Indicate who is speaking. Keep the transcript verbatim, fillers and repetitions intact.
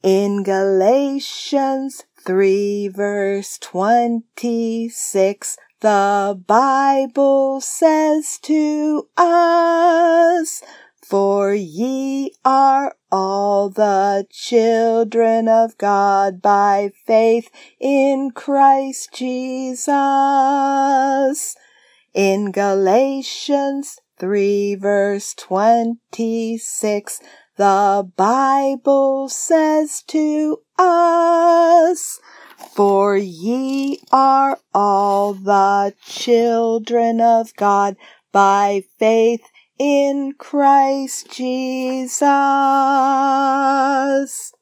Speaker 1: In Galatians three verse twenty-six, the Bible says to us, "For ye are all the children of God by faith in Christ Jesus." In Galatians three verse twenty-six, the Bible says to us, "For ye are all the children of God by faith in Christ Jesus."